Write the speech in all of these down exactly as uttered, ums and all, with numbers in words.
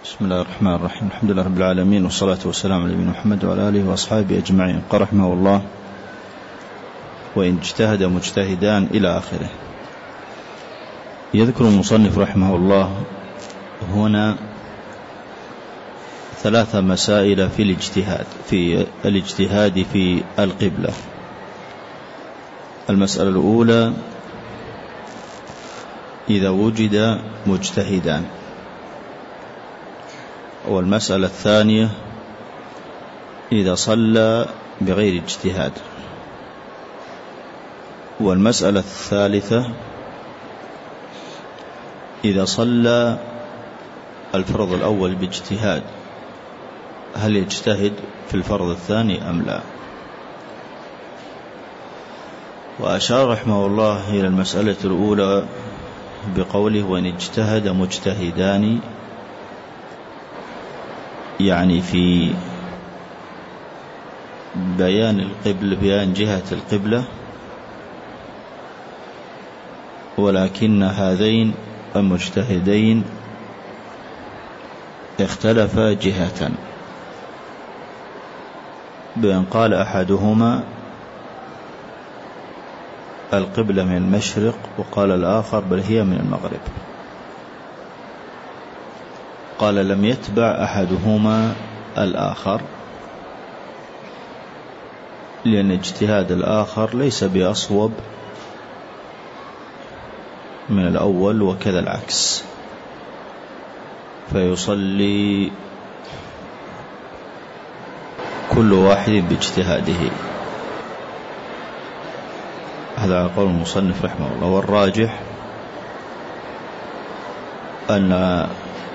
بسم الله الرحمن الرحيم. الحمد لله رب العالمين، والصلاة والسلام على نبينا محمد وعلى آله وأصحابه أجمعين. قال رحمه الله: وإن اجتهد مجتهدان إلى آخره. يذكر المصنف رحمه الله هنا ثلاث مسائل في الاجتهاد في الاجتهاد في القبلة. المسألة الأولى: إذا وجد مجتهدان. والمسألة الثانية: إذا صلى بغير اجتهاد. والمسألة الثالثة: إذا صلى الفرض الأول باجتهاد هل يجتهد في الفرض الثاني أم لا؟ وأشار رحمه الله إلى المسألة الأولى بقوله: وإن اجتهد مجتهدان، يعني في بيان القبلة، بيان جهة القبلة، ولكن هذين المجتهدين اختلفا جهة، بأن قال أحدهما القبلة من المشرق، وقال الآخر بل هي من المغرب. قال: لم يتبع أحدهما الآخر، لأن اجتهاد الآخر ليس بأصوب من الأول، وكذا العكس، فيصلي كل واحد باجتهاده. هذا على قول المصنف رحمه الله. والراجح أن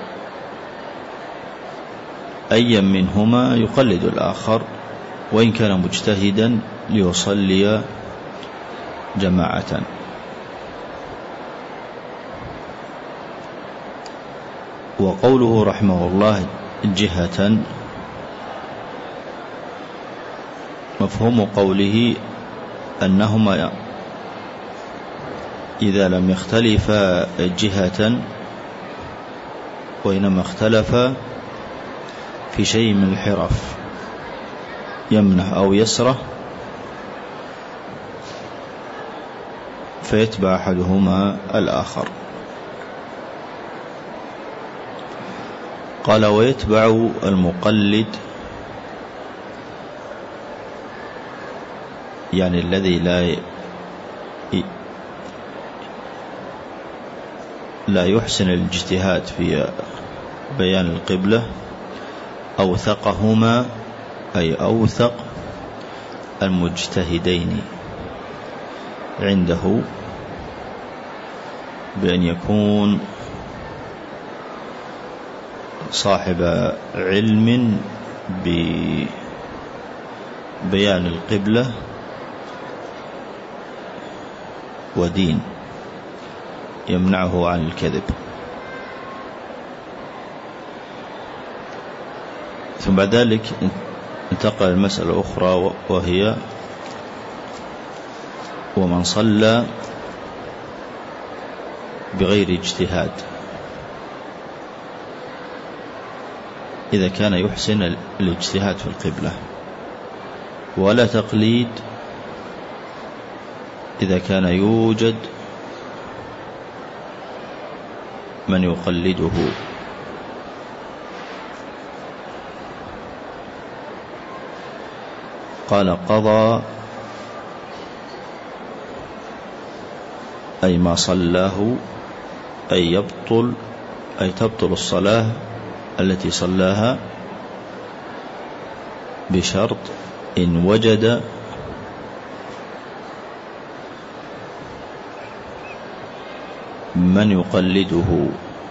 أي منهما يقلد الآخر، وإن كان مجتهدا، ليصلي جماعة. وقوله رحمه الله جهة، مفهوم قوله أنهما إذا لم يختلفا جهة، وإنما اختلفا في شيء من الحرف يمنه أو يسره، فيتبع أحدهما الآخر. قال: ويتبع المقلد، يعني الذي لا لا يحسن الاجتهاد في بيان القبلة، أوثقهما، أي أوثق المجتهدين عنده، بأن يكون صاحب علم ببيان القبلة ودين يمنعه عن الكذب. ثم بعد ذلك انتقل المسألة الأخرى، وهي: ومن صلى بغير اجتهاد، إذا كان يحسن الاجتهاد في القبلة، ولا تقليد إذا كان يوجد من يقلده. قال: قضى، أي ما صلاه، أي يبطل، أي تبطل الصلاة التي صلاها، بشرط إن وجد من يقلده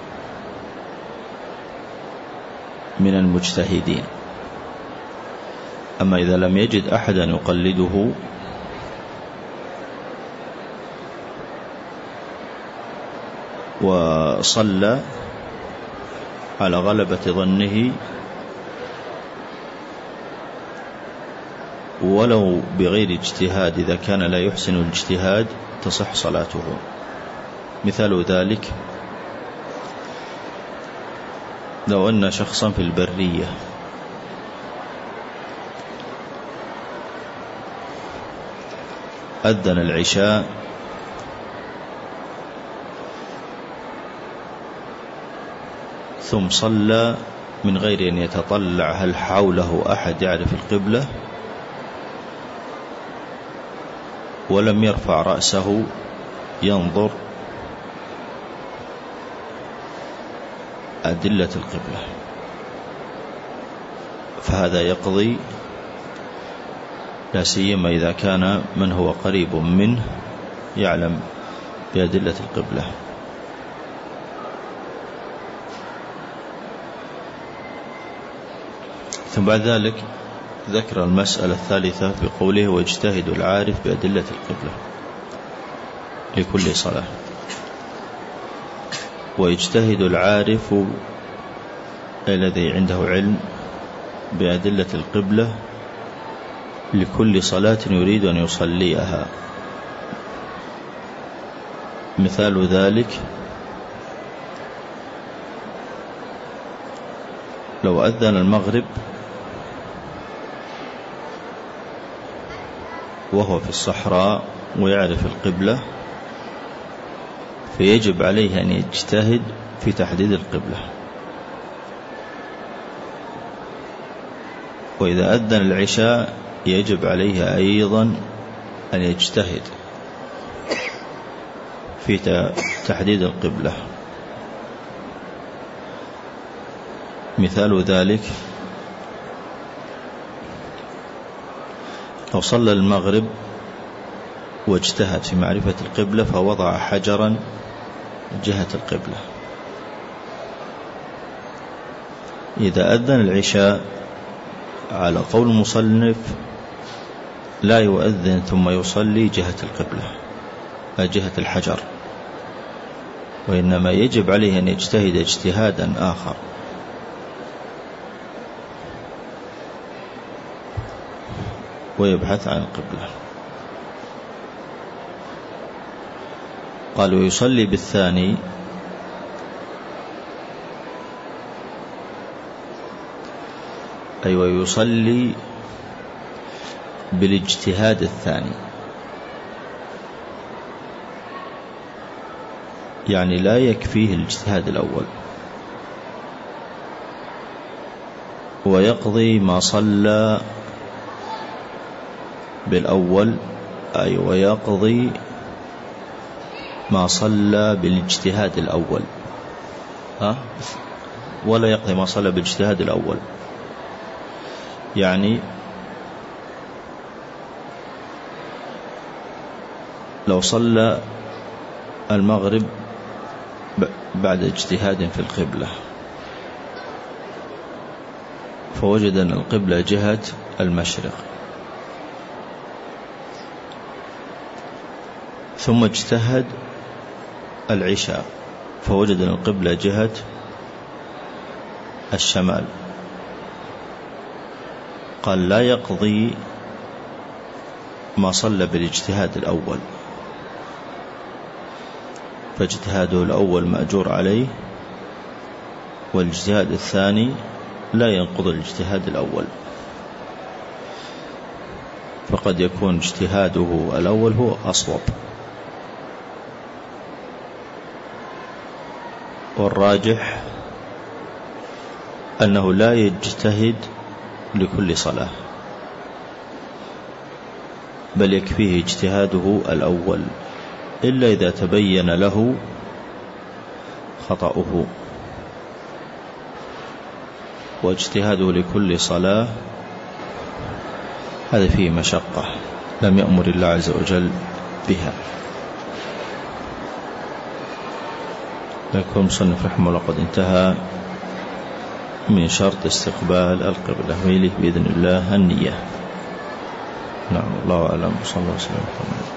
من المجتهدين. أما إذا لم يجد أحدا يقلده، وصلى على غلبة ظنه ولو بغير اجتهاد، إذا كان لا يحسن الاجتهاد تصح صلاته. مثال ذلك: لو أن شخصا في البرية أذن العشاء ثم صلى من غير أن يتطلع هل حوله أحد يعرف القبلة، ولم يرفع رأسه ينظر أدلة القبلة، فهذا يقضي، لا سيما إذا كان من هو قريب منه يعلم بأدلة القبلة. ثم بعد ذلك ذكر المسألة الثالثة في قوله واجتهد العارف بأدلة القبلة لكل صلاة. ويجتهد العارف الذي عنده علم بأدلة القبلة لكل صلاة يريد أن يصليها. مثال ذلك لو أذن المغرب وهو في الصحراء ويعرف القبلة، فيجب عليه أن يجتهد في تحديد القبلة. وإذا أذن العشاء يجب عليه أيضا أن يجتهد في تحديد القبلة. مثال ذلك لو صلى المغرب واجتهد في معرفة القبلة فوضع حجرا جهة القبلة، إذا أذن العشاء على قول المصنف لا يؤذن ثم يصلي جهة القبلة جهة الحجر، وإنما يجب عليه أن يجتهد اجتهادا آخر. ويبحث عن القبلة. قال ويصلي بالثاني أي أيوة ويصلي بالاجتهاد الثاني، يعني لا يكفيه الاجتهاد الأول، ويقضي ما صلى بالأول أي ويقضي ما صلى بالاجتهاد الأول ها ولا يقضي ما صلى بالاجتهاد الأول. يعني لو صلى المغرب بعد اجتهاد في القبلة فوجد أن القبلة جهة المشرق، ثم اجتهد العشاء فوجد أن القبلة جهة الشمال، قال لا يقضي ما صلى بالاجتهاد الأول، فاجتهاده الأول مأجور عليه، والاجتهاد الثاني لا ينقض الاجتهاد الأول، فقد يكون اجتهاده الأول هو أصوب. والراجح أنه لا يجتهد لكل صلاة، بل يكفيه اجتهاده الأول إلا إذا تبين له خطأه. واجتهاده لكل صلاة هذا فيه مشقة لم يأمر الله عز وجل بها. يكون مصنف رحمه الله قد انتهى من شرط استقبال القبلة، ويليه بإذن الله النية. نعم، الله أعلم. صلى الله عليه وسلم.